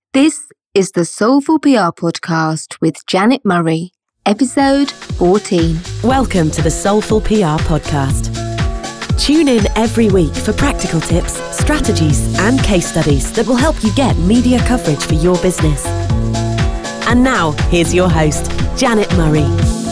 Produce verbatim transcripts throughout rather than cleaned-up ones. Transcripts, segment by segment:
This is the Soulful P R Podcast with Janet Murray, episode fourteen. Welcome to the Soulful P R Podcast. Tune in every week for practical tips, strategies, and case studies that will help you get media coverage for your business. And now, here's your host, Janet Murray.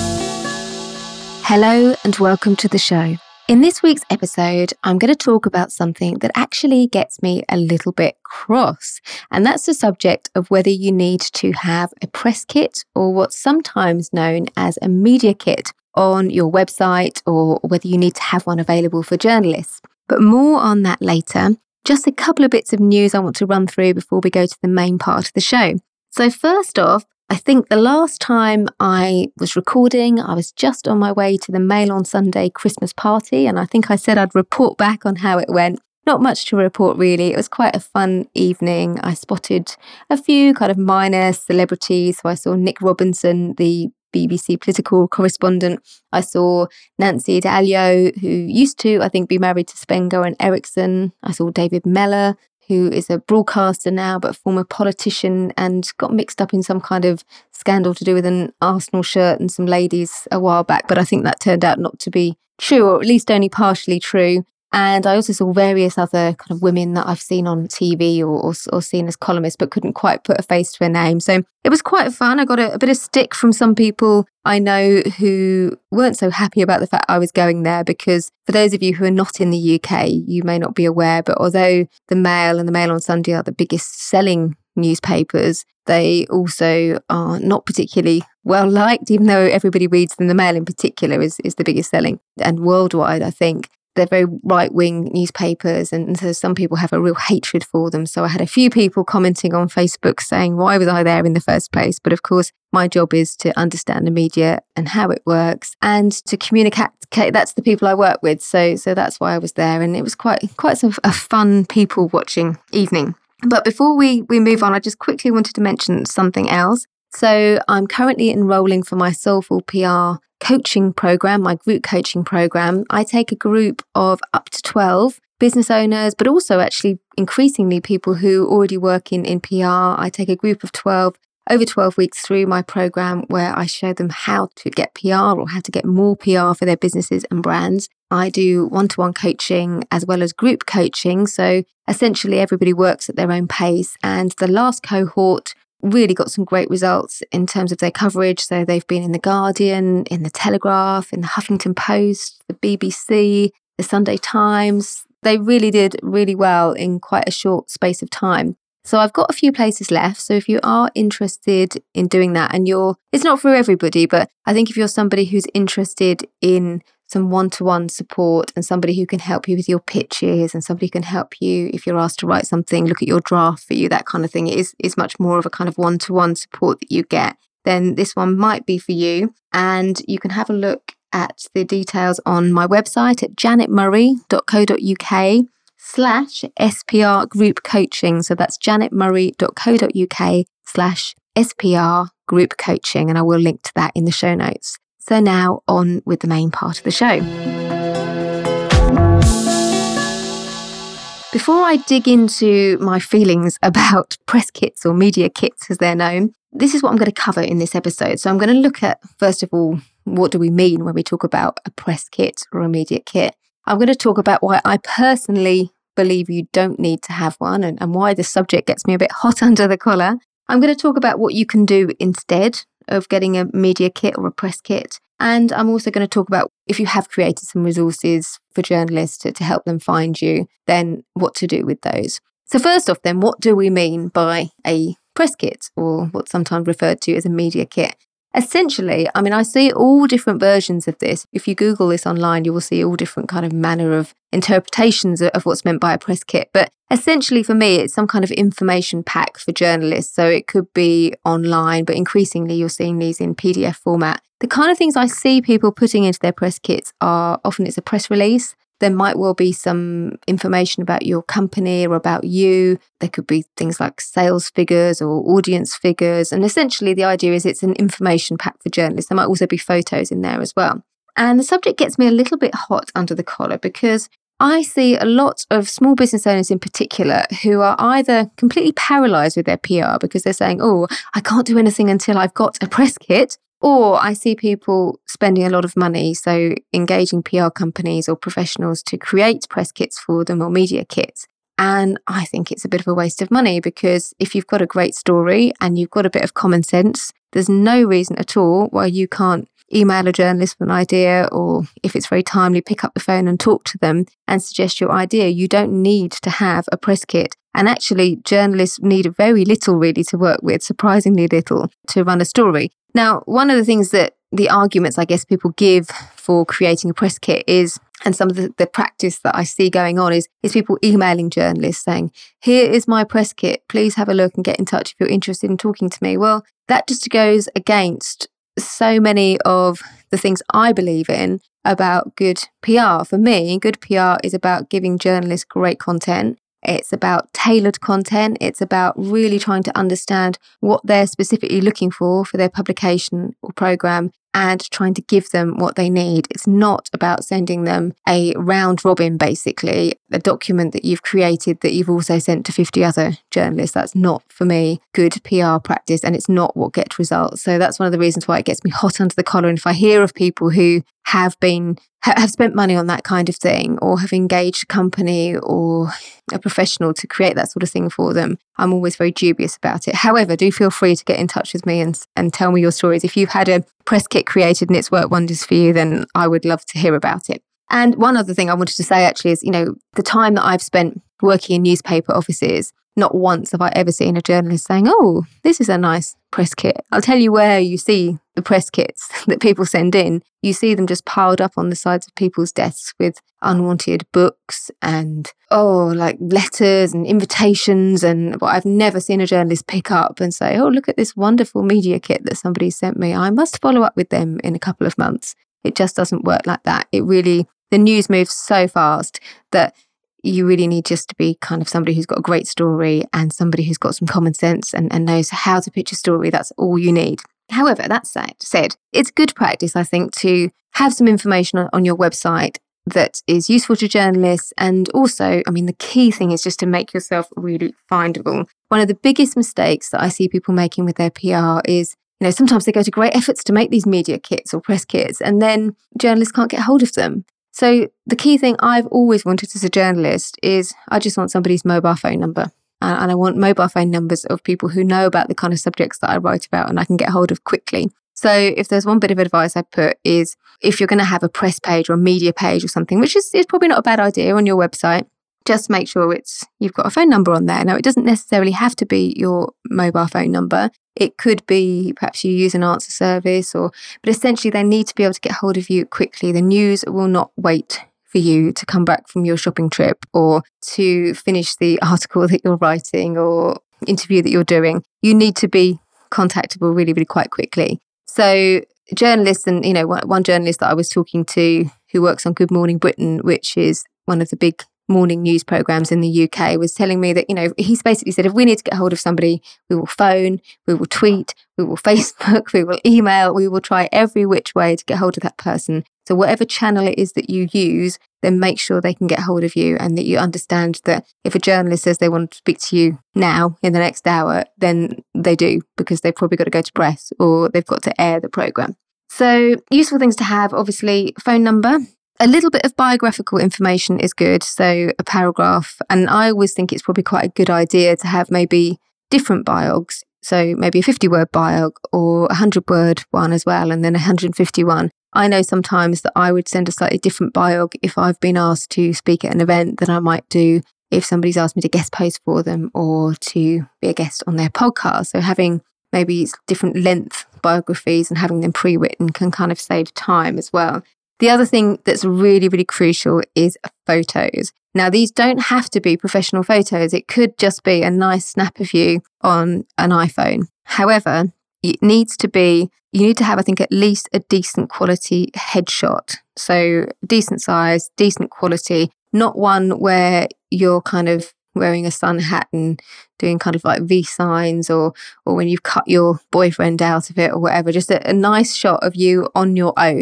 Hello and welcome to the show. In this week's episode, I'm going to talk about something that actually gets me a little bit cross, and that's the subject of whether you need to have a press kit or what's sometimes known as a media kit on your website, or whether you need to have one available for journalists. But more on that later. Just a couple of bits of news I want to run through before we go to the main part of the show. So first off, I think the last time I was recording, I was just on my way to the Mail on Sunday Christmas party, and I think I said I'd report back on how it went. Not much to report really. It was quite a fun evening. I spotted a few kind of minor celebrities. So I saw Nick Robinson, the B B C political correspondent. I saw Nancy Dalio, who used to, I think, be married to Sven-Göran Eriksson. I saw David Mellor, who is a broadcaster now, but a former politician, and got mixed up in some kind of scandal to do with an Arsenal shirt and some ladies a while back. But I think that turned out not to be true, or at least only partially true. And I also saw various other kind of women that I've seen on T V or, or, or seen as columnists, but couldn't quite put a face to a name. So it was quite fun. I got a, a bit of stick from some people I know who weren't so happy about the fact I was going there, because for those of you who are not in the U K, you may not be aware, but although the Mail and the Mail on Sunday are the biggest selling newspapers, they also are not particularly well liked, even though everybody reads them. The Mail in particular is, is the biggest selling, and worldwide, I think. They're very right-wing newspapers, and so some people have a real hatred for them. So I had a few people commenting on Facebook saying, why was I there in the first place? But of course, my job is to understand the media and how it works, and to communicate. That's the people I work with. So so that's why I was there. And it was quite quite sort of a fun people-watching evening. But before we, we move on, I just quickly wanted to mention something else. So I'm currently enrolling for my Soulful P R coaching program, my group coaching program. I take a group of up to twelve business owners, but also actually increasingly people who already work in, in P R. I take a group of twelve over twelve weeks through my program, where I show them how to get P R or how to get more P R for their businesses and brands. I do one-to-one coaching as well as group coaching. So essentially everybody works at their own pace. And the last cohort really got some great results in terms of their coverage. So they've been in The Guardian, in The Telegraph, in the Huffington Post, the B B C, the Sunday Times. They really did really well in quite a short space of time. So I've got a few places left. So if you are interested in doing that, and you're, it's not for everybody, but I think if you're somebody who's interested in some one-to-one support, and somebody who can help you with your pitches, and somebody who can help you if you're asked to write something, look at your draft for you, that kind of thing, it is, is much more of a kind of one-to-one support that you get, then this one might be for you. And you can have a look at the details on my website at janetmurray.co.uk slash SPR group coaching. So that's janetmurray.co.uk slash SPR group coaching. And I will link to that in the show notes. So now on with the main part of the show. Before I dig into my feelings about press kits, or media kits as they're known, this is what I'm going to cover in this episode. So I'm going to look at, first of all, what do we mean when we talk about a press kit or a media kit? I'm going to talk about why I personally believe you don't need to have one, and, and why the subject gets me a bit hot under the collar. I'm going to talk about what you can do instead of getting a media kit or a press kit. And I'm also going to talk about, if you have created some resources for journalists to, to help them find you, then what to do with those. So first off then, what do we mean by a press kit, or what's sometimes referred to as a media kit? Essentially, I mean, I see all different versions of this. If you Google this online, you will see all different kind of manner of interpretations of what's meant by a press kit. But essentially for me, it's some kind of information pack for journalists. So it could be online, but increasingly you're seeing these in P D F format. The kind of things I see people putting into their press kits are often it's a press release. There might well be some information about your company or about you. There could be things like sales figures or audience figures. And essentially the idea is it's an information pack for journalists. There might also be photos in there as well. And the subject gets me a little bit hot under the collar, because I see a lot of small business owners in particular who are either completely paralyzed with their P R because they're saying, oh, I can't do anything until I've got a press kit. Or I see people spending a lot of money, so engaging P R companies or professionals to create press kits for them or media kits. And I think it's a bit of a waste of money because if you've got a great story and you've got a bit of common sense, there's no reason at all why you can't email a journalist with an idea, or if it's very timely, pick up the phone and talk to them and suggest your idea. You don't need to have a press kit. And actually, journalists need very little really to work with, surprisingly little, to run a story. Now, one of the things that the arguments I guess people give for creating a press kit is, and some of the, the practice that I see going on is, is people emailing journalists saying, here is my press kit, please have a look and get in touch if you're interested in talking to me. Well, that just goes against so many of the things I believe in about good P R. For me, good P R is about giving journalists great content. It's about tailored content. It's about really trying to understand what they're specifically looking for for their publication or program and trying to give them what they need. It's not about sending them a round robin, basically, a document that you've created that you've also sent to fifty other journalists. That's not, for me, good P R practice, and it's not what gets results. So that's one of the reasons why it gets me hot under the collar. And if I hear of people who have been have spent money on that kind of thing, or have engaged a company or a professional to create that sort of thing for them, I'm always very dubious about it. However, do feel free to get in touch with me and and tell me your stories. If you've had a press kit created and it's worked wonders for you, then I would love to hear about it. And one other thing I wanted to say actually is, you know, the time that I've spent working in newspaper offices, not once have I ever seen a journalist saying, oh, this is a nice press kit. I'll tell you where you see the press kits that people send in. You see them just piled up on the sides of people's desks with unwanted books and, oh, like letters and invitations. And but I've never seen a journalist pick up and say, oh, look at this wonderful media kit that somebody sent me. I must follow up with them in a couple of months. It just doesn't work like that. It really, the news moves so fast that you really need just to be kind of somebody who's got a great story and somebody who's got some common sense and, and knows how to pitch a story. That's all you need. However, that said, it's good practice, I think, to have some information on, on your website that is useful to journalists. And also, I mean, the key thing is just to make yourself really findable. One of the biggest mistakes that I see people making with their P R is, you know, sometimes they go to great efforts to make these media kits or press kits, and then journalists can't get hold of them. So the key thing I've always wanted as a journalist is I just want somebody's mobile phone number. And I want mobile phone numbers of people who know about the kind of subjects that I write about and I can get hold of quickly. So if there's one bit of advice I put is, if you're going to have a press page or a media page or something, which is, is probably not a bad idea on your website, just make sure it's you've got a phone number on there. Now, it doesn't necessarily have to be your mobile phone number. It could be perhaps you use an answer service, or but essentially they need to be able to get hold of you quickly. The news will not wait for you to come back from your shopping trip or to finish the article that you're writing or interview that you're doing. You need to be contactable really, really quite quickly. So journalists, and you know, one, one journalist that I was talking to who works on Good Morning Britain, which is one of the big morning news programs in the U K, was telling me that, you know, he's basically said, if we need to get hold of somebody, we will phone, we will tweet, we will Facebook, we will email, we will try every which way to get hold of that person. So whatever channel it is that you use, then make sure they can get hold of you, and that you understand that if a journalist says they want to speak to you now in the next hour, then they do, because they've probably got to go to press or they've got to air the programme. So useful things to have, obviously, phone number. A little bit of biographical information is good, so a paragraph. And I always think it's probably quite a good idea to have maybe different biogs. So maybe a fifty-word biog or a hundred-word one as well, and then a one hundred fifty-one. I know sometimes that I would send a slightly different biog if I've been asked to speak at an event than I might do if somebody's asked me to guest post for them or to be a guest on their podcast. So having maybe different length biographies and having them pre-written can kind of save time as well. The other thing that's really, really crucial is photos. Now, these don't have to be professional photos. It could just be a nice snap of you on an iPhone. However, it needs to be, you need to have, I think, at least a decent quality headshot. So decent size, decent quality, not one where you're kind of wearing a sun hat and doing kind of like V signs, or or when you've cut your boyfriend out of it or whatever. Just a, a nice shot of you on your own.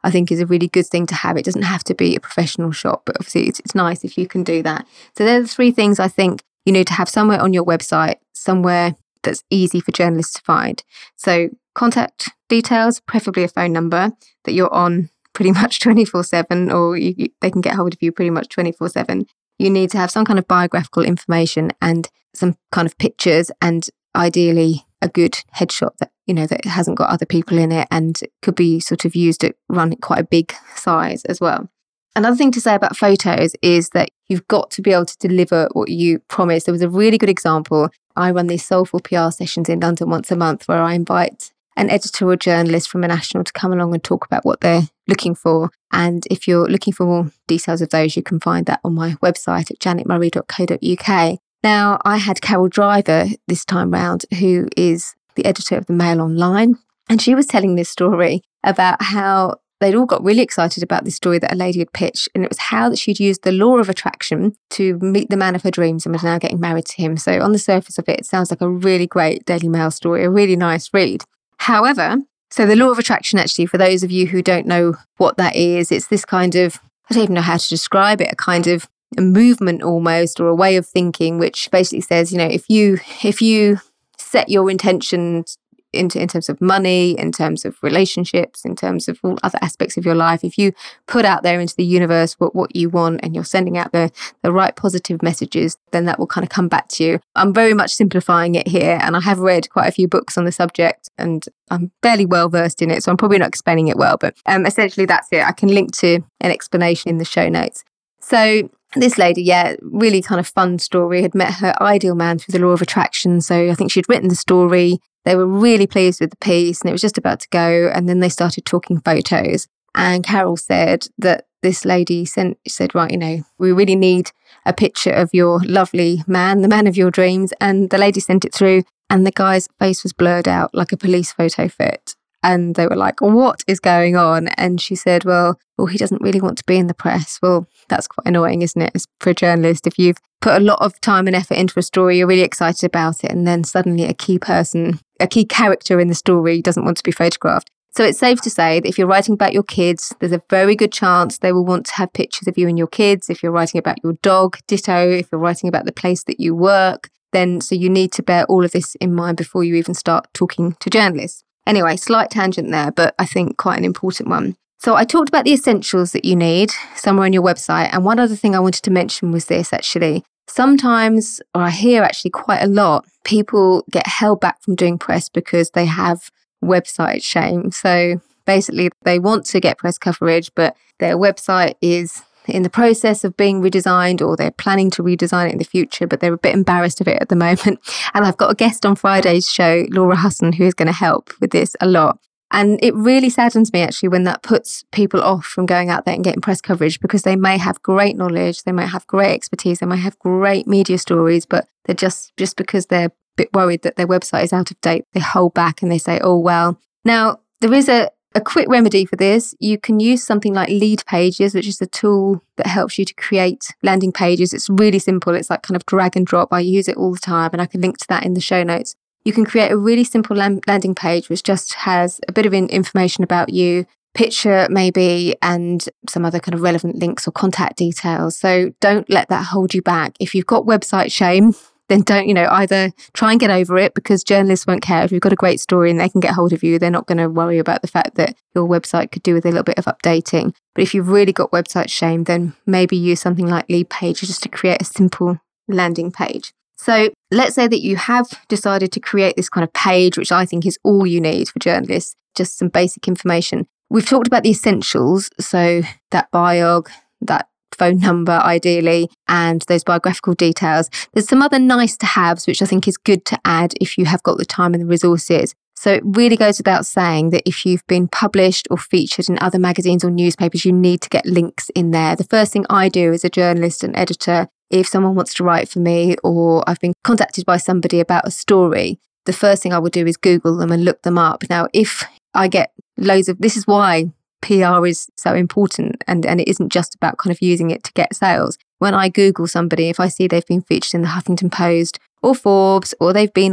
I think is a really good thing to have. It doesn't have to be a professional shot, but obviously it's, it's nice if you can do that. So they're the three things I think you need to have somewhere on your website, somewhere that's easy for journalists to find. So contact details, preferably a phone number that you're on pretty much twenty-four seven, or you, you, they can get hold of you pretty much twenty-four seven. You need to have some kind of biographical information and some kind of pictures, and ideally a good headshot that, you know, that hasn't got other people in it and could be sort of used to run quite a big size as well. Another thing to say about photos is that you've got to be able to deliver what you promise. There was a really good example. I run these Soulful P R sessions in London once a month where I invite an editor or journalist from a national to come along and talk about what they're looking for. And if you're looking for more details of those, you can find that on my website at janet murray dot co dot uk. Now, I had Carol Driver this time round, who is the editor of the Mail Online, and she was telling this story about how they'd all got really excited about this story that a lady had pitched, and it was how that she'd used the law of attraction to meet the man of her dreams and was now getting married to him. So on the surface of it, it sounds like a really great Daily Mail story, a really nice read. However, so the law of attraction, actually, for those of you who don't know what that is, it's this kind of, I don't even know how to describe it, a kind of a movement almost, or a way of thinking, which basically says, you know, if you if you set your intentions into in terms of money, in terms of relationships, in terms of all other aspects of your life, if you put out there into the universe what, what you want, and you're sending out the, the right positive messages, then that will kind of come back to you. I'm very much simplifying it here, and I have read quite a few books on the subject, and I'm fairly well versed in it, so I'm probably not explaining it well, but um, essentially that's it. I can link to an explanation in the show notes. So this lady, yeah, really kind of fun story, had met her ideal man through the law of attraction. So I think she'd written the story. They were really pleased with the piece, and it was just about to go. And then they started talking photos. And Carol said that this lady sent, said, right, you know, we really need a picture of your lovely man, the man of your dreams. And the lady sent it through, and the guy's face was blurred out like a police photo fit. And they were like, what is going on? And she said, well, well, he doesn't really want to be in the press. Well, that's quite annoying, isn't it? For a journalist, if you've put a lot of time and effort into a story, you're really excited about it, and then suddenly a key person, a key character in the story doesn't want to be photographed. So it's safe to say that if you're writing about your kids, there's a very good chance they will want to have pictures of you and your kids. If you're writing about your dog, ditto. If you're writing about the place that you work, then so you need to bear all of this in mind before you even start talking to journalists. Anyway, slight tangent there, but I think quite an important one. So I talked about the essentials that you need somewhere on your website. And one other thing I wanted to mention was this, actually. Sometimes, or I hear actually quite a lot, people get held back from doing press because they have website shame. So basically, they want to get press coverage, but their website is in the process of being redesigned, or they're planning to redesign it in the future, but they're a bit embarrassed of it at the moment. And I've got a guest on Friday's show, Laura Husson, who is going to help with this a lot. And it really saddens me, actually, when that puts people off from going out there and getting press coverage, because they may have great knowledge, they might have great expertise, they might have great media stories, but they're just, just because they're a bit worried that their website is out of date, they hold back and they say, oh, well. Now, there is a A quick remedy for this. You can use something like Leadpages, which is a tool that helps you to create landing pages. It's really simple. It's like kind of drag and drop. I use it all the time, and I can link to that in the show notes. You can create a really simple landing page which just has a bit of information about you, picture maybe, and some other kind of relevant links or contact details. So don't let that hold you back. If you've got website shame, then don't, you know, either try and get over it, because journalists won't care. If you've got a great story and they can get hold of you, they're not going to worry about the fact that your website could do with a little bit of updating. But if you've really got website shame, then maybe use something like Leadpages just to create a simple landing page. So let's say that you have decided to create this kind of page, which I think is all you need for journalists, just some basic information. We've talked about the essentials, so that biog, that phone number ideally, and those biographical details. There's some other nice to haves which I think is good to add if you have got the time and the resources. So it really goes without saying that if you've been published or featured in other magazines or newspapers, you need to get links in there. The first thing I do as a journalist and editor, if someone wants to write for me, or I've been contacted by somebody about a story, the first thing I will do is Google them and look them up. Now, if I get loads of, this is why P R is so important, and, and it isn't just about kind of using it to get sales. When I Google somebody, if I see they've been featured in the Huffington Post or Forbes, or they've been on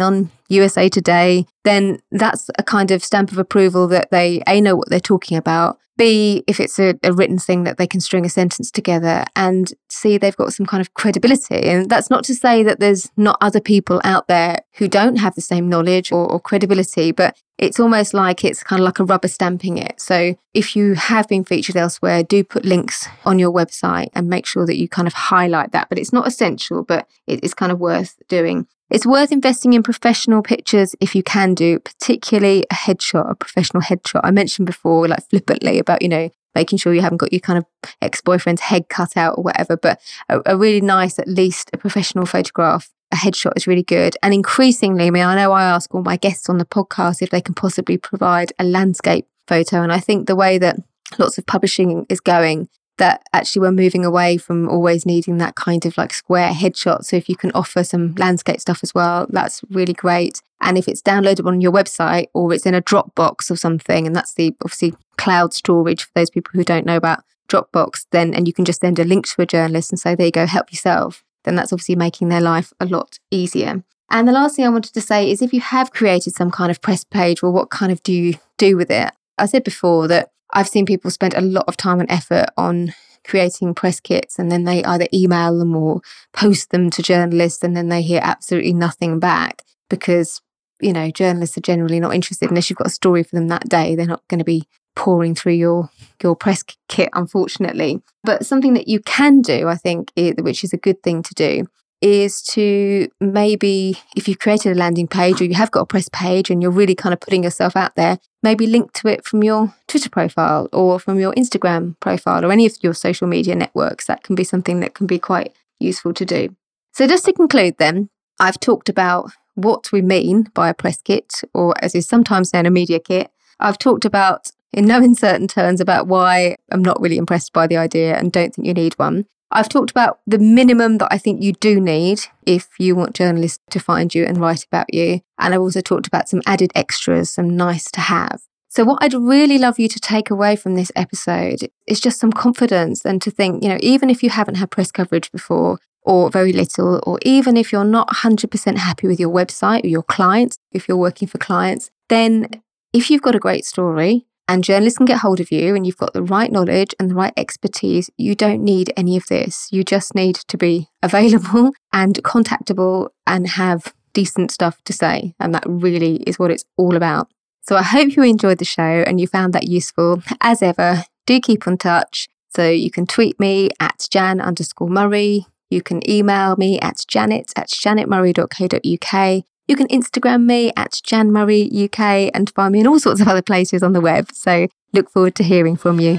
U S A Today, then that's a kind of stamp of approval that they, A, know what they're talking about, B, if it's a, a written thing that they can string a sentence together, and C, they've got some kind of credibility. And that's not to say that there's not other people out there who don't have the same knowledge or, or credibility, but it's almost like it's kind of like a rubber stamping it. So if you have been featured elsewhere, do put links on your website and make sure that you kind of highlight that. But it's not essential, but it is kind of worth doing. It's worth investing in professional pictures if you can do, particularly a headshot, a professional headshot. I mentioned before, like flippantly, about, you know, making sure you haven't got your kind of ex-boyfriend's head cut out or whatever, but a, a really nice, at least a professional photograph. A headshot is really good. And increasingly, I mean, I know I ask all my guests on the podcast if they can possibly provide a landscape photo. And I think the way that lots of publishing is going, that actually we're moving away from always needing that kind of like square headshot. So if you can offer some landscape stuff as well, that's really great. And if it's downloadable on your website or it's in a Dropbox or something, and that's the obviously cloud storage for those people who don't know about Dropbox, then, and you can just send a link to a journalist and say, there you go, help yourself, then that's obviously making their life a lot easier. And the last thing I wanted to say is if you have created some kind of press page, well, what kind of do you do with it? I said before that I've seen people spend a lot of time and effort on creating press kits, and then they either email them or post them to journalists, and then they hear absolutely nothing back because, you know, journalists are generally not interested unless you've got a story for them that day. They're not going to be pouring through your your press kit, unfortunately. But something that you can do, I think, which is a good thing to do, is to maybe, if you've created a landing page or you have got a press page and you're really kind of putting yourself out there, maybe link to it from your Twitter profile or from your Instagram profile or any of your social media networks. That can be something that can be quite useful to do. So just to conclude then, I've talked about what we mean by a press kit, or as is sometimes known, a media kit. I've talked about, in no uncertain terms, about why I'm not really impressed by the idea and don't think you need one. I've talked about the minimum that I think you do need if you want journalists to find you and write about you. And I've also talked about some added extras, some nice to have. So what I'd really love you to take away from this episode is just some confidence, and to think, you know, even if you haven't had press coverage before or very little, or even if you're not one hundred percent happy with your website or your clients, if you're working for clients, then if you've got a great story and journalists can get hold of you and you've got the right knowledge and the right expertise, you don't need any of this. You just need to be available and contactable and have decent stuff to say. And that really is what it's all about. So I hope you enjoyed the show and you found that useful. As ever, do keep in touch. So you can tweet me at Jan underscore Murray. You can email me at janet at janetmurray dot co dot uk. You can Instagram me at janmurrayuk and find me in all sorts of other places on the web. So look forward to hearing from you.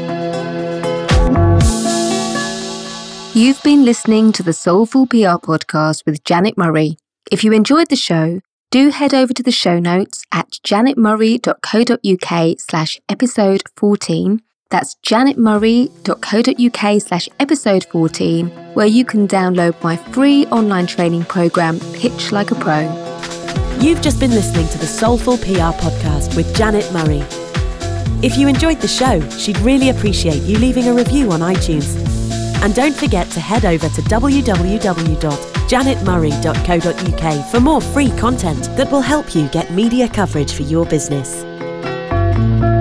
You've been listening to the Soulful P R podcast with Janet Murray. If you enjoyed the show, do head over to the show notes at janetmurray dot co dot uk slash episode 14. That's janetmurray dot co dot uk slash episode 14, where you can download my free online training program, Pitch Like a Pro. You've just been listening to the Soulful P R podcast with Janet Murray. If you enjoyed the show, she'd really appreciate you leaving a review on iTunes. And don't forget to head over to w w w dot janet murray dot co dot uk for more free content that will help you get media coverage for your business.